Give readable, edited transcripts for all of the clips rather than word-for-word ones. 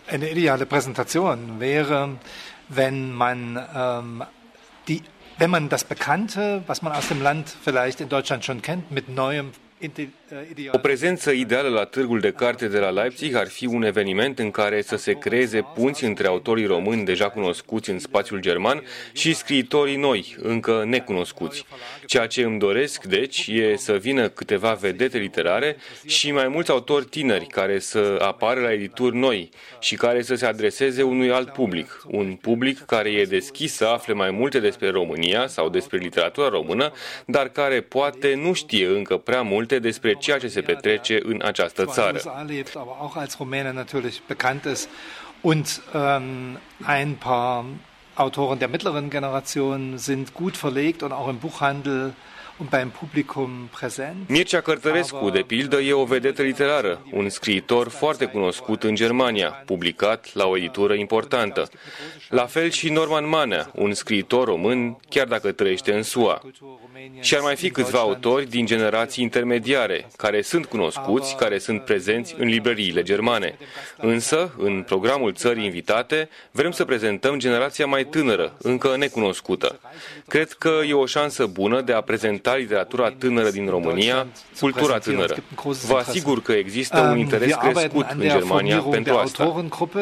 Eine ideale Präsentation wäre, wenn man das Bekannte, was man aus dem Land vielleicht in Deutschland schon kennt, mit neuem O prezență ideală la Târgul de Carte de la Leipzig ar fi un eveniment în care să se creeze punți între autorii români deja cunoscuți în spațiul german și scriitorii noi, încă necunoscuți. Ceea ce îmi doresc, deci, e să vină câteva vedete literare și mai mulți autori tineri care să apară la edituri noi și care să se adreseze unui alt public, un public care e deschis să afle mai multe despre România sau despre literatura română, dar care poate nu știe încă prea multe despre ceea ce se petrece în această țară. Und ein paar Autoren der mittleren Generation sind gut verlegt und auch im Buchhandel und beim Publikum präsent. Mircea Cărtărescu, de pildă, e o vedetă literară, un scriitor foarte cunoscut în Germania, publicat la o editură importantă. La fel și Norman Manea, un scriitor român, chiar dacă trăiește în SUA. Și ar mai fi câțiva autori din generații intermediare, care sunt cunoscuți, care sunt prezenți în librăriile germane. Însă, în programul Țării Invitate, vrem să prezentăm generația mai tânără, încă necunoscută. Cred că e o șansă bună de a prezenta literatura tânără din România, cultura tânără. Vă asigur că există un interes crescut în Germania pentru asta.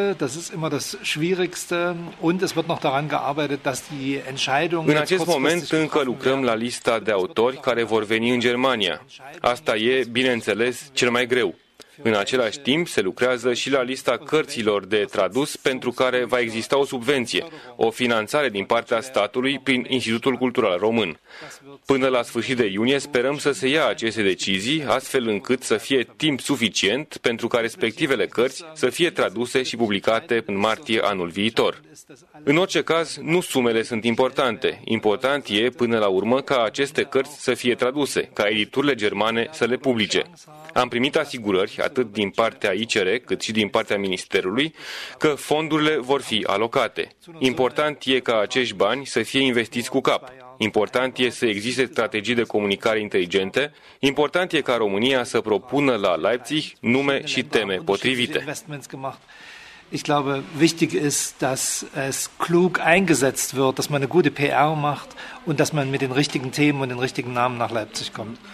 În acest moment încă lucrăm la lista de autori care vor veni în Germania. Asta e, bineînțeles, cel mai greu. În același timp, se lucrează și la lista cărților de tradus pentru care va exista o subvenție, o finanțare din partea statului prin Institutul Cultural Român. Până la sfârșit de iunie sperăm să se ia aceste decizii, astfel încât să fie timp suficient pentru ca respectivele cărți să fie traduse și publicate în martie anul viitor. În orice caz, nu sumele sunt importante. Important e, până la urmă, ca aceste cărți să fie traduse, ca editurile germane să le publice. Am primit asigurări, atât din partea ICR, cât și din partea Ministerului, că fondurile vor fi alocate. Important e ca acești bani să fie investiți cu cap. Important e să existe strategii de comunicare inteligente. Important e ca România să propună la Leipzig nume și teme potrivite. Ich glaube, wichtig ist, dass es klug eingesetzt wird, dass man eine gute PR macht und dass man mit den richtigen Themen und den richtigen Namen nach Leipzig kommt.